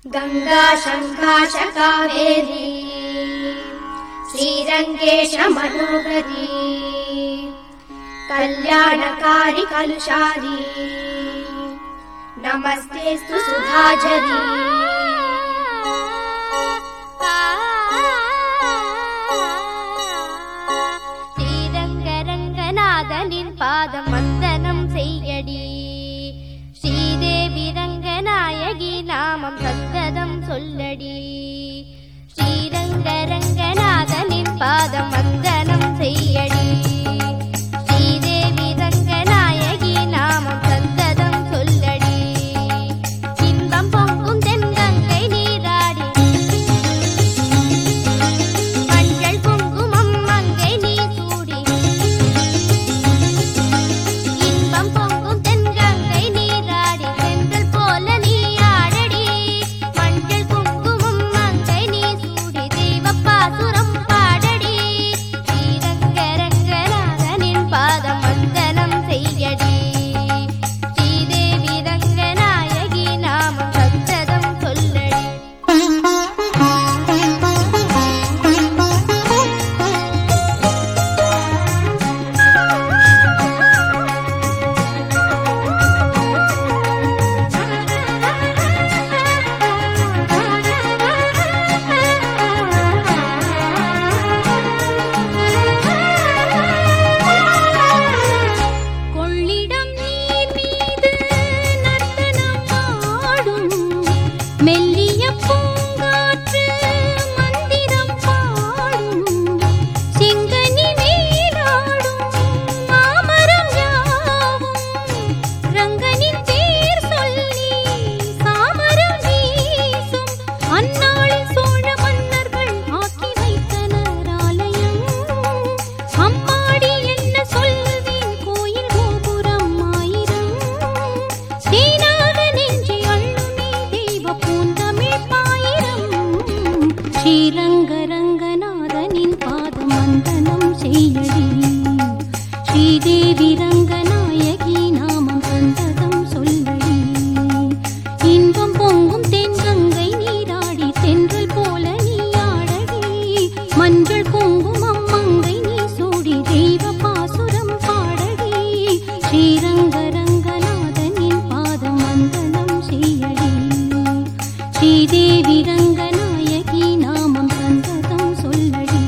गंगा शंकाश कावेरी श्रीरंगेश मनोहरी कल्याणकारी कलुषारी नमस्तेस्तु सुधाझरी श्रीरंगरंगनाथनिन पादम वंदनम सेय्यडी श्रीदेवी रंगनायकी नामम सन्ततम सोल्लडी श्रीरंगरंगनाथनिन पादम वंदनम सेय्यडी श्रीदेवी रंगनायकी नामम सन्ततम सोल्लडी इன்பம் பொங்கும் தென்கங்கை நீராடி மஞ்சள் குங்குமம் மங்கை நீ சூடி இன்பம் பொங்கும் தென்கங்கை நீராடி செந்தல் போல நீ ஆடடி மஞ்சள் குங்குமம் மங்கை நீ சூடி தெய்வப்பாசுரம் பாடடி ஸ்ரீரங்கரங்கநாதனின் பாதம் வந்தனம் செய்யடி ஸ்ரீதேவி ரங்கநாயகி நாமம் சத்ததம் சொல்லடி கொள்ளிடம் நீர் மீது நர்த்தனம் ஆடும் மெல்லிய பூங்காற்று மந்திரம் பாடும் செங்கனி மேலாடும் மாமரம் யாவும் ரங்கனின் பேர் சொல்லி சாமரம் வீசும் அந்நாளில் சோழ மன்னர்கள் ஆக்கி வைத்தனர் ஆலயம் அம்மாடி என்ன சொல்வேன் கோயில் கோபுரம் ஆயிரம் தேனாக நெஞ்சி அள்ளுமே தெய்வ பூந்தமிழ் பாயிரம் ஸ்ரீரங்கரங்கநாதனின் பாதம் வந்தனம் செய்யடி ஸ்ரீதேவி ரங்கநாயகி நாமம் சந்ததம் சொல்லடி இன்பம் பொங்கும் தென்கங்கை நீராடி தென்றல் போல நீ ஆடடி மஞ்சள் குங்குமம் மங்கை நீ சூடி தெய்வ பாசுரம் பாடடி ஸ்ரீரங்கரங்கநாதனின் பாதம் வந்தனம் செய்யடி ஸ்ரீதேவி ரங்கநாயகி நாமம் சந்ததம் சொல்லடி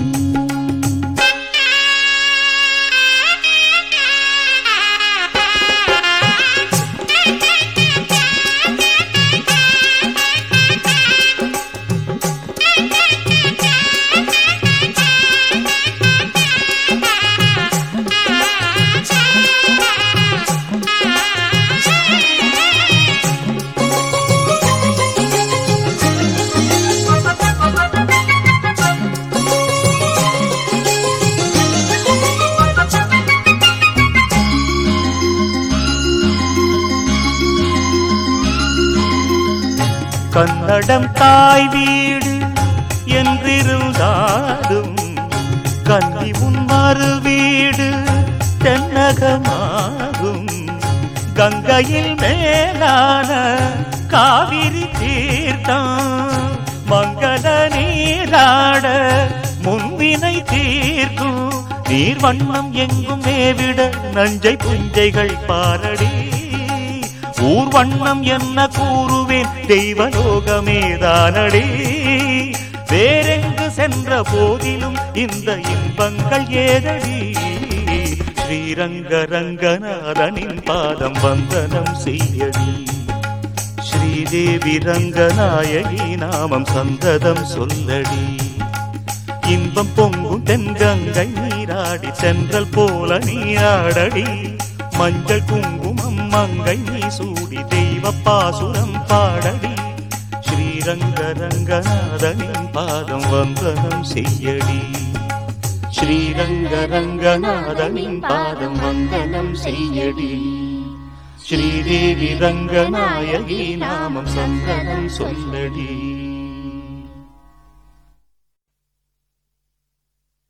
கன்னடம் தாய் வீடு என்றிருந்தாலும் கன்னி உன் மறு வீடு தென்னகமாகும் கங்கையில் மேலான காவிரி தீர்த்தம் மங்கள நீராட முன்வினை தீர்க்கும் நீர் வண்ணம் எங்கும் மேவிட நஞ்சை புஞ்சைகள் பாரடி ஊர் வண்ணம் என்ன கூறுவேன் தெய்வலோகமேதானடி வேறெங்கு சென்ற போதிலும் இந்த இன்பங்கள் ஏதடி ஸ்ரீரங்கரங்கநாதனின் பாதம் வந்தனம் செய்யடி ஸ்ரீதேவி ரங்கநாயகி நாமம் சந்ததம் சொல்லடி இன்பம் பொங்கும் தென்கங்கை நீராடி சென்றல் போல நீராடடி மஞ்சள் குங்குமம் மங்கை நீ சூடி தெய்வ பாசுரம் பாடடி ஸ்ரீரங்கரங்கநாதனின் பாதம் வந்தனம் செய்யடி ஸ்ரீரங்கரங்கநாதனின் பாதம் வந்தனம் செய்யடி ஸ்ரீதேவி ரங்கநாயகி நாமம் சந்தனம் சொல்லடி.